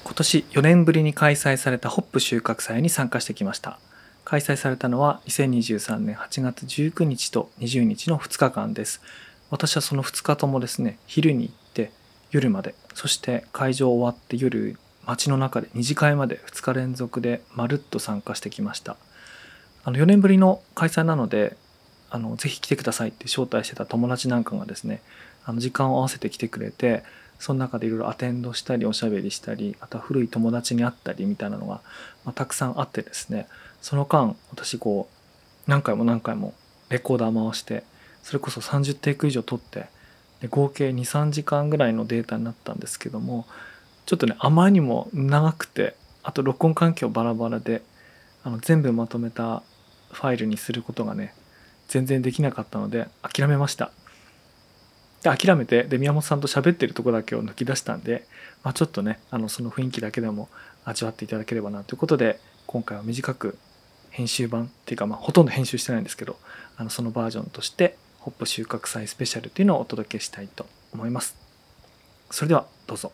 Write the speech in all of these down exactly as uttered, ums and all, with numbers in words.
今年よねんぶりに開催されたホップ収穫祭に参加してきました。開催されたのはにせんにじゅうさんねんはちがつじゅうくにちとにじゅうにちのふつかかんです。私はそのふつかともですね、昼に行って夜まで、そして会場終わって夜街の中でにじかいまでふつか連続でまるっと参加してきました。あのよねんぶりの開催なので、あのぜひ来てくださいって招待してた友達なんかがですね、あの時間を合わせて来てくれて、その中でいろいろアテンドしたりおしゃべりしたり、あとは古い友達に会ったりみたいなのが、まあ、たくさんあってですね、その間私こう何回も何回もレコーダー回して、それこそさんじゅうテイク以上撮って、で合計にさんじかんぐらいのデータになったんですけども、ちょっとねあまりにも長くて、あと録音環境バラバラで、あの全部まとめたファイルにすることがね全然できなかったので諦めました。で諦めて、で宮本さんと喋ってるとこだけを抜き出したんで、まあ、ちょっとねあのその雰囲気だけでも味わっていただければなということで、今回は短く編集版っていうか、まあ、ほとんど編集してないんですけど、あのそのバージョンとしてホップ収穫祭スペシャルというのをお届けしたいと思います。それではどうぞ。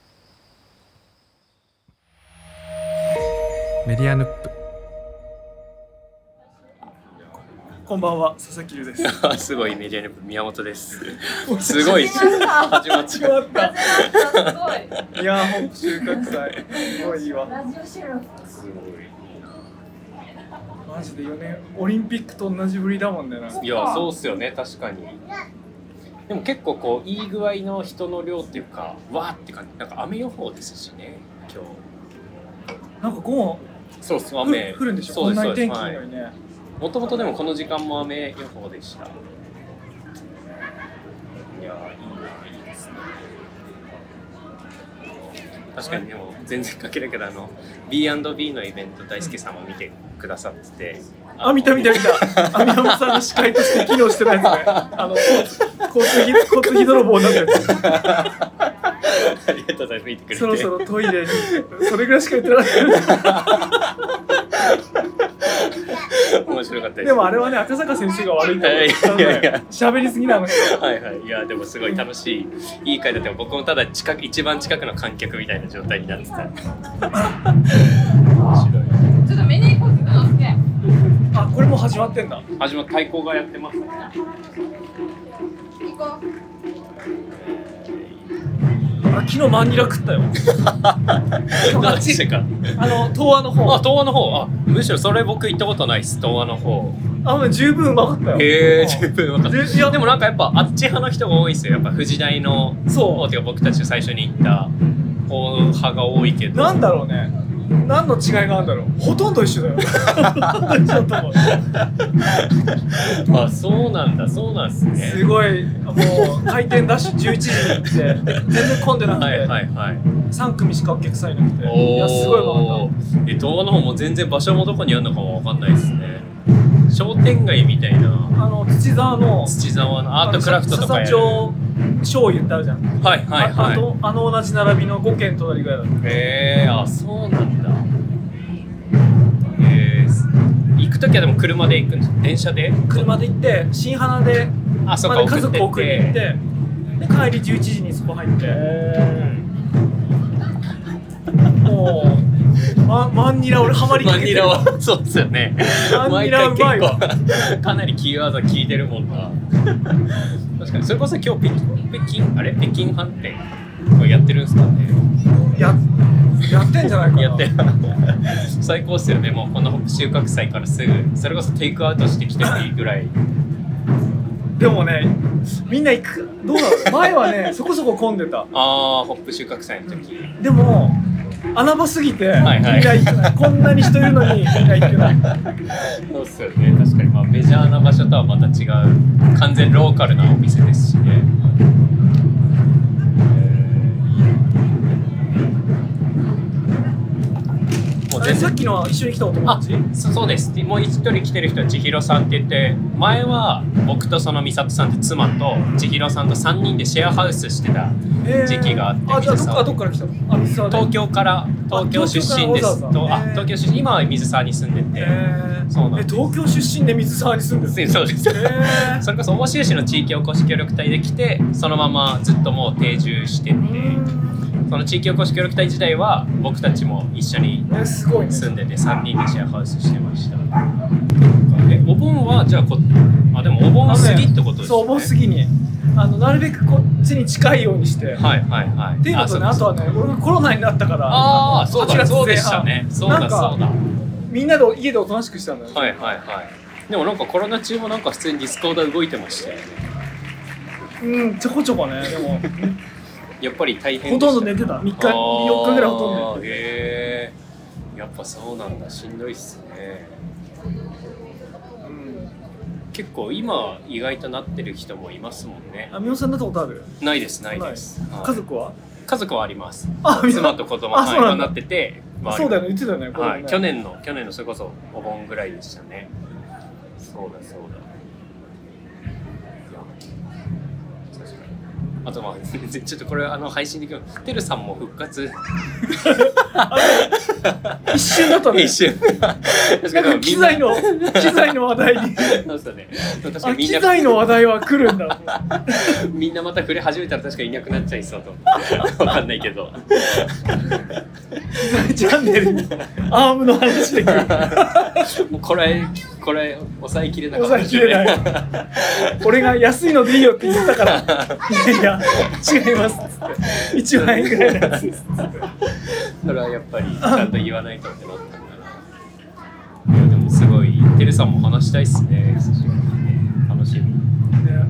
メディアヌップ、こんばんは、佐々木優です。 すごいメディアヌップ宮本です。すごい始まっちゃった。 すごい。いやホップ収穫祭すごいいいわ。 すごい。 マジでよねんオリンピックと同じぶりだもんね。 いやそうっすよね、確かに。でも結構こういい具合の人の量っていうか、わーって感じ。なんか雨予報ですしね今日。 なんか午後そうそう雨降るんでしょ。 そうですこんなに天気いいのにね。 もともとでもこの時間も雨予報でした。いやいいな、いいですね。確かに。でも全然かけるけど、あの ビーアンドビー のイベント大輔さんも見てくださってて、 あ、見た見た見た。あ、宮本さんの司会として機能してないですね。あの交通交通費交通費泥棒になってる。 ありがとうございます。見てくれて。 そろそろトイレにそれぐらいしか言ってなかった。 面白かったです。 でもあれはね、赤坂先生が悪いんだよ。 いやいや喋りすぎなの。 はいはい。いやでもすごい楽しい、いい回だったよ。僕もただ近く一番近くの観客みたいな状態になってた。面白い。 ちょっとメニューコースがすげえ。 あ、これもう始まってんだ。 始まっ太鼓がやってますね。 行こう。 あ、昨日マンニラ食ったよ。 どっちか。 あの東亜の方。 あ、東亜の方。あ、むしろそれ僕行ったことないです。東亜の方。 あの十分うまかったよ。 へえ、十分うまかった。 いやでもなんかやっぱあっち派の人が多いですよ。やっぱ富士大の方っていうか、僕たち最初に行った方派が多いけど。 なんだろうね。何の違いがあるんだろう。ほとんど一緒だよ。ほとんど一緒だと思う。 あ、そうなんだ、そうなんですね。 すごい、もう開店ダッシュじゅういちじに行って全然混んでなくて、 はいはいはい。 さん組しかお客さんいなくて、 おー、 いやすごいうまかっえ、東亜の方も全然場所もどこにあるのかもわかんないですね。商店街みたいな。 た。あの土沢の土沢のアートクラフトとかやる。 笹町醤油ってあるじゃん。 はいはいはい。 あ, あ, とあの同じ並びのごけん隣ぐらいだった。 へえー、あ、そうなんだ。えー、行くときはでも車で行くんですか？電車で？ 車で行って新花であ、そっか、 まで家族送りに行って、で帰りじゅういちじにそこ入って、もうマ, マンニラ俺ハマりかけてる。 マンニラはそうですよね。 マンニラうまいわ。 毎回結構かなりキーワード聞いてるもんな。確かに。それこそ今日北京あれ北京飯店これやってるんですかね。 ややってんじゃないかな。 やってる。最高っすよね。もうこの収穫祭からすぐそれこそテイクアウトしてきてもいいぐらい。 でもね、みんな行くどうだろう。前はねそこそこ混んでた。 ああ、ホップ収穫祭の時。 でも穴場すぎて、 はいはい、 みんな行ってない。こんなに人いるのにみんな行ってない。 そうっすよね。確かに、まあ、メジャーな場所とはまた違う完全ローカルなお店ですしね。 さっきの一緒に来たお友達？ あ、そうです。もう一人来てる人は千尋さんって言って、前は僕とその美里さんって妻と千尋さんとさんにんでシェアハウスしてた時期があって、 えー、あ、じゃあどっかどっから来たの？あ、 水沢で東京から東京出身ですあ東京からとあわざわざ東京出身今は水沢に住んでて、 えー、 そうなんですえ東京出身で水沢に住んでるそうです、 えー、 それこそ奥州市の地域おこし協力隊で来てそのままずっともう定住してて、その地域おこし協力隊時代は僕たちも一緒にえすごいね住んでてさんにんでシェアハウスしてました。えお盆はじゃあこあでもお盆過ぎってことですね。 そうお盆過ぎにあのなるべくこっちに近いようにして、 はいはいはい。 っていうのとね、あとはね、俺がコロナになったから、 ああ、そうだ、そうでしたはちがつぜんね。そうだ、 なんかそうだ。 みんなで家でおとなしくしたんだよね。 はいはいはい。でもなんかコロナ中もなんか普通にディスコード動いてましたよね。 うん、ちょこちょこね、でも、 やっぱり大変でした。 ほとんど寝てた。みっか、よっかぐらいほとんど寝てた。 へえ。やっぱそうなんだ、しんどいっすね。結構今意外となってる人もいますもんね。 あ、みおさんなったことある？ ないですないです。はい、 家族は？ 家族はあります。 あ、 妻と子供は今なってて、 あ、そうだよね、言ってたよね。 はい、 ね去年の去年のそれこそお盆ぐらいでしたね。そうだそうだ。いや、確かに。あとまあちょっとこれあの配信できる。てるさんも復活。 一瞬だったね。 一瞬。 なんか機材の機材の話題に。 そうですね。確かに機材の話題は来るんだ。 みんなまた触れ始めたら確かにいなくなっちゃいそうと。わかんないけど。 機材チャンネルにアームの話で来る。 もうこれこれ抑えきれなかったですね。抑えきれない。俺が安いのでいいよって言ったから、いやいや違いますっつっていちまんえんぐらいのやつですっつって。 それはやっぱりちゃんと言わないとってなったんだな。いやでもすごいてるさんも話したいっすね。楽しみ。ね、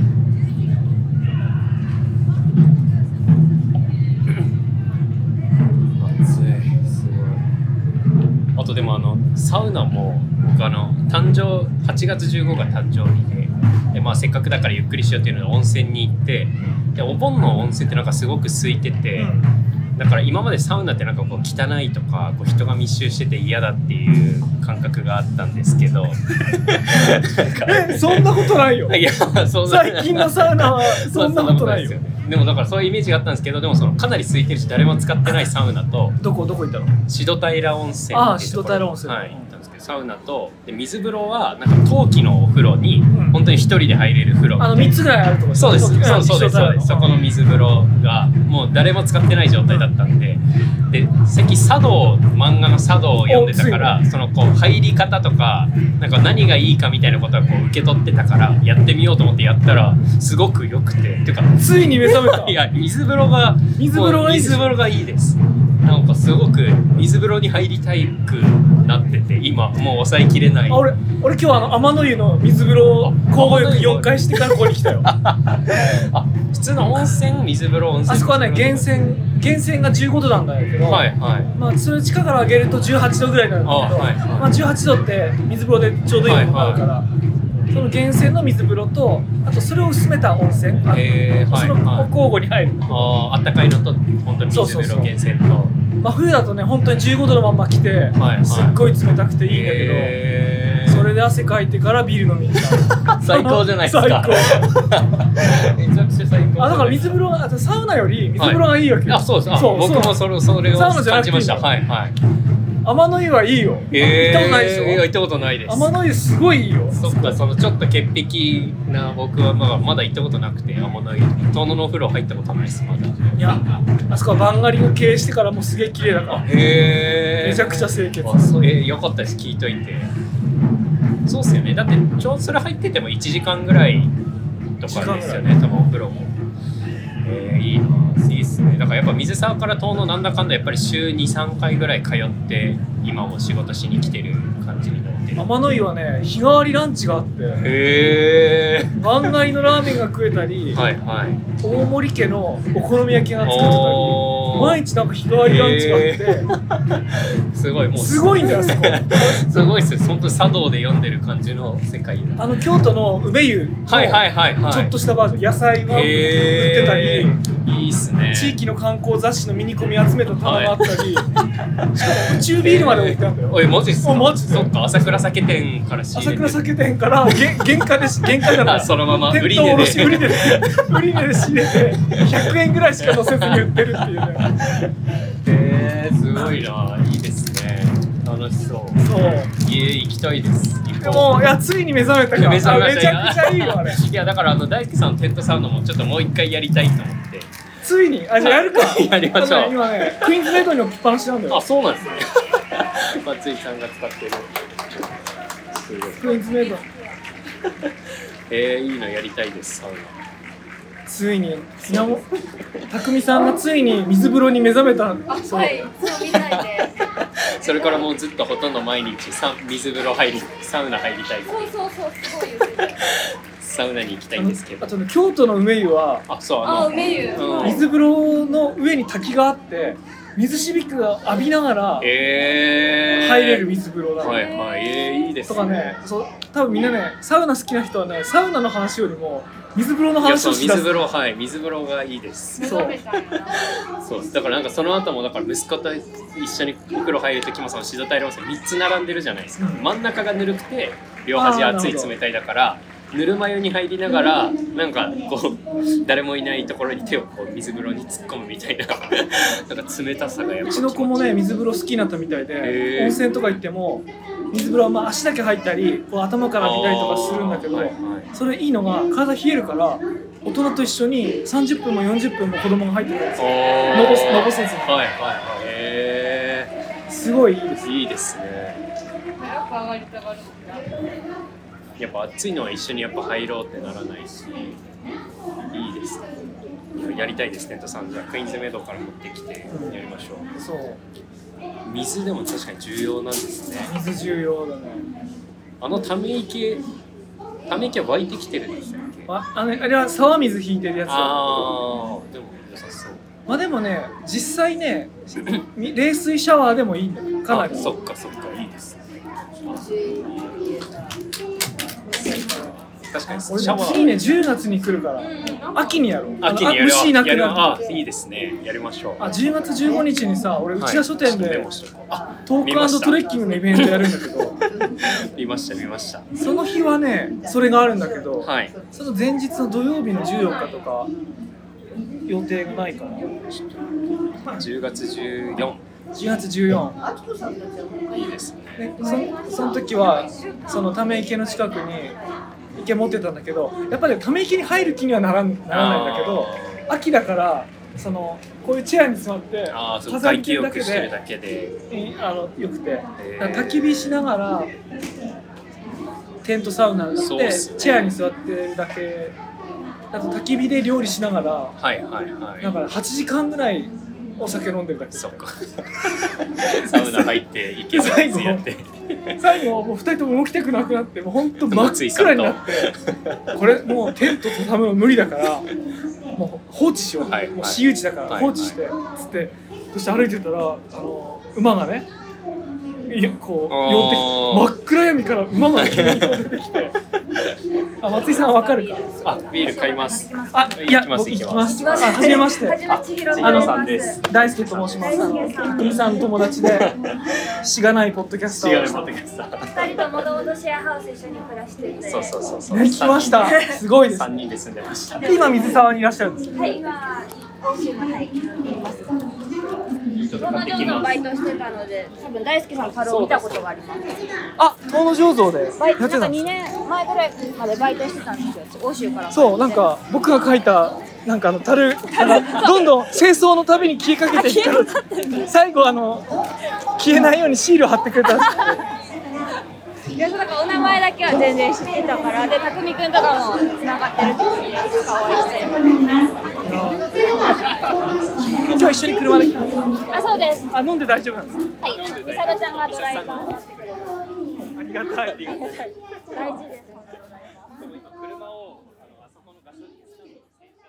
暑いすごい。あとでもあのサウナも僕あの誕生はちがつじゅうごが誕生日で、でまあせっかくだからゆっくりしようっていうので温泉に行って、でお盆の温泉ってなんかすごく空いてて。うん、だから今までサウナってなんかこう汚いとかこう人が密集してて嫌だっていう感覚があったんですけどえそんなことないよ。 いやそんな最近のサウナはそんなことないよ。 でもだからそういうイメージがあったんですけど、でもそのかなり空いてるし誰も使ってないサウナとどこどこ行ったの？ 宍戸平温泉ああ宍戸平温泉、 はい、行ったんですけどサウナとで水風呂はなんか冬季のお風呂に、うん、本当に一人で入れる風呂、 あのみっつぐらいあるとこ。 そうですそうそうですそうですそこの水風呂がもう誰も使ってない状態だったんで、で関茶道漫画の茶道を読んでたからそのこう入り方とかなんか何がいいかみたいなことはこう受け取ってたからやってみようと思ってやったらすごく良くてっていうかついに目覚めた。 いや水風呂が水風呂がいい水風呂がいいです。なんかすごく水風呂に入りたいくなってて今もう抑えきれない。 あ俺俺今日あの天の湯の水風呂交互浴よんかいしてからここに来たよ。 あ普通の温泉水風呂温泉あそこはね源泉源泉がじゅうごどなんだけど、 はいはい、 まあそれ地下から上げるとじゅうはちどぐらいになるんだけど、 はいはい、 まあじゅうはちどって水風呂でちょうどいいのがあるから、はいはい、その源泉の水風呂とあとそれを薄めた温泉、えー、その交互に入る。 ああったかいのと本当に水風呂源泉と。 真冬だとね本当にじゅうごどのまんま来て、はいはい、すっごい冷たくていいんだけど、えー、それで汗かいてからビール飲みに行った。 最高じゃないですか。 最高。 めちゃくちゃ最高。 あだから水風呂あとサウナより水風呂がいいわけよ。 はい、あそうです。そう僕もそれそれを感じました。はいはい。 天の湯はいいよ。 えー、 行ったことないでしょ。 いや行ったことないです。 天の湯すごいいいよ。 そっかそのちょっと潔癖な僕はまだまだ行ったことなくて天の湯遠野のお風呂入ったことないですまだ。 いやあそこはバンガリが経営してからもうすげえ綺麗だから。 へえ。めちゃくちゃ清潔。 あそうえー、よかったです聞いといて。そうっすよね。だってちょうどそれ入っててもいちじかんぐらいとかですよね多分お風呂も。えー、いいないいっすね。だからやっぱ水沢から遠野なんだかんだやっぱり週にさんかいぐらい通って今も仕事しに来てる感じになってる。 天の湯はね日替わりランチがあって、 へーバンガリのラーメンが食えたり、はいはい、大森家のお好み焼きが作ってたり毎日なんか日替わりランチがあってすごいもうすごいんだよそこすごいっすよ本当に茶道で読んでる感じの世界だ。 あの京都の梅湯のちょっとしたバージョン野菜が売ってたりいいっすね。 地域の観光雑誌のミニコミ集めた棚があったり、はい、しかも宇宙ビールまで置いてあるんだよ。 おいマジっすか。 マジで。 そっか、朝倉酒店から仕入れて。 朝倉酒店から原価で原価じゃない。 そのまま売り値値で売り値で売り値で仕入れてひゃくえんぐらいしか乗せずに売ってるっていうね。 えー、すごいな、いいですね。楽しそう。 そう。 家行きたいです。 でもいやついに目覚めたから。 目覚めました。 めちゃくちゃいいよあれ。 いやだからあの大輔さんのテントサウナもちょっともう一回やりたいと思って。 ついにあじゃあやるか。 やりましょう。 ね、今ねクイーンズメイドに置きっぱなしなんだよ。 あそうなんですね。松井さんが使ってる。すごい。 クイーンズメイド。 えー、いいのやりたいですサウナ。 ついに稲本匠さんがついに水風呂に目覚めた。 そうはいそうみたいで。 それからもうずっとほとんど毎日さ水風呂入りサウナ入りたい。 そうそうそうすごいですね。 サウナに行きたいんですけど。 あとね京都の梅湯はあそうあのあ梅湯、 うん、 水風呂の上に滝があって水しびきが浴びながら入えー、 れる水風呂なの。 はいはい、えー、いいですとかね、そう多分みんなねサウナ好きな人はねサウナの話よりも水風呂の話をしだす。 水風呂はい水風呂がいいです。 そうそうだからなんかその後もだから息子と一緒にお風呂入る時もそのシドタイル温泉みっつ並んでるじゃないですか、うん、真ん中がぬるくて両端熱い冷たいだからぬるま湯に入りながらなんかこう誰もいないところに手をこう水風呂に突っ込むみたいななんか冷たさがやっぱうちの子もね水風呂好きになったみたいで、温泉とか行っても水風呂はまあ足だけ入ったりこう頭から浴びたりとかするんだけど、はいはい、それいいのが体冷えるから大人と一緒にさんじゅっぷんもよんじゅっぷんも子供が入ってくるんですよ。のぼすのぼせずに。 はいはいはい。へー、 すごいいいです。 いいですね。 早く上がりたがる。 やっぱ暑いのは一緒にやっぱ入ろうってならないし、いいですね。やりたいですテントさんじゃあクイーンズメイドから持ってきてやりましょう。 うん、そう。 水でも確かに重要なんですね。 水重要だね。 あのため池ため池は湧いてきてるんですよ。 あ, あ, のあれは沢水引いてるやつ。 ああ、でも良さそう。 まあでもね実際ね冷水シャワーでもいいんだよかなり。 そっかそっかいいですね。確かにシャワー。 いいねじゅうがつに来るから、うん、秋にやろう。 秋にやる。 虫なくなる。 あいいですねやりましょう。 あじゅうがつじゅうごにちにさ俺内田書店で、はい、 あトーク&トレッキングのイベントやるんだけど見ました見ました。 その日はねそれがあるんだけど、 はい、 その前日の土曜日のじゅうよっかとか予定がないかな。 じゅうがつじゅうよっかじゅうがつじゅうよっかいいですね。 で そ, その時はそのため池の近くに池持ってたんだけどやっぱりため池に入る気にはな ら, ならないんだけど秋だからそのこういうチェアに座って風浴びてるだけ で, だけであのよくて焚き火しながらテントサウナがあって、ね、チェアに座ってるだけあと焚き火で料理しながら、 はいはいはい、 だからはちじかんぐらいお酒飲んでるだけ。 そっかサウナ入って池ずつやって最後もうふたりとも動きたくなくなってもうほんと真っ暗になってこれもうテント畳むの無理だからもう放置しよう、はいはい、もう私有地だから放置して、はいはい、つってそして歩いてたらあの馬がねいやこう寄って真っ暗闇から馬が急に出てきてあ松井さんわかるか。 あビール買います。 あいや僕行きます。あはじめまして。 あのさんです。 大輔と申します。たくみさんの友達でしがないポッドキャスター。 しがないポッドキャスター。 二人ともともとシェアハウス一緒に暮らしてて。 そうそうそうそう。 ね来ました。すごいです。 三人で住んでました。 今水沢にいらっしゃるんです。 はい今欧州のはいいます。東野醸造バイトしてたので、多分大輔さんの樽を見たことがあります。 あ、東野醸造でバイトなんかにねんまえぐらいまでバイトしてたんですよ。欧州から。 そう、なんか僕が書いたなんかあの樽どんどん清掃のたびに消えかけていったら最後あの消えないようにシール貼ってくれた。 いや、だからお名前だけは全然知ってたからで、匠くんとかも繋がってるっていう顔して。 今日一緒に車で来ました。 あ、そうです。 あ、飲んで大丈夫なんですか。 はい。みさるちゃんがドライバー。 ありがたい。ありがたい。 大事です。 車をあそこのガソリンスタンドに洗車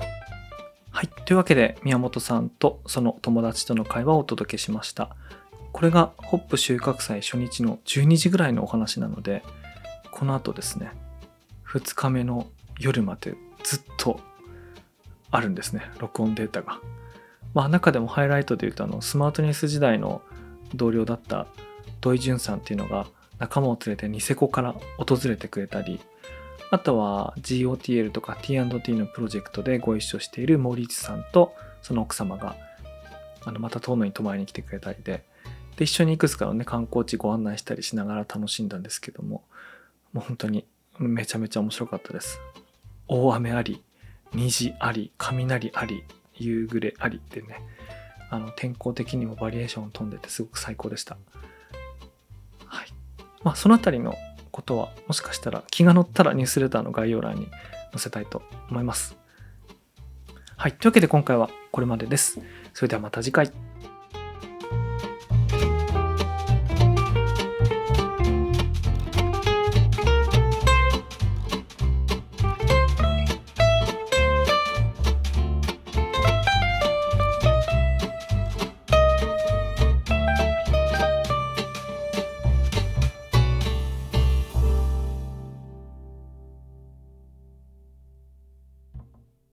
はい、というわけで宮本さんとその友達との会話をお届けしました。 これがホップ収穫祭初日のじゅうにじぐらいのお話なので、この後ですね、ふつかめの夜までずっとあるんですね、録音データが。まあ中でもハイライトで言うと、あのスマートニュース時代の同僚だった土井淳さんっていうのが仲間を連れてニセコから訪れてくれたり、あとは ジーオーティーエル とか ティーアンドティー のプロジェクトでご一緒している森内さんとその奥様があのまた遠野に泊まりに来てくれたりで、で一緒にいくつかのね観光地ご案内したりしながら楽しんだんですけども、もう本当にめちゃめちゃ面白かったです。大雨あり、虹あり、雷あり、夕暮れありってね、あの天候的にもバリエーション飛んでてすごく最高でした。はい。まあそのあたりのことはもしかしたら気が乗ったらニュースレターの概要欄に載せたいと思います。はい。というわけで今回はこれまでです。それではまた次回。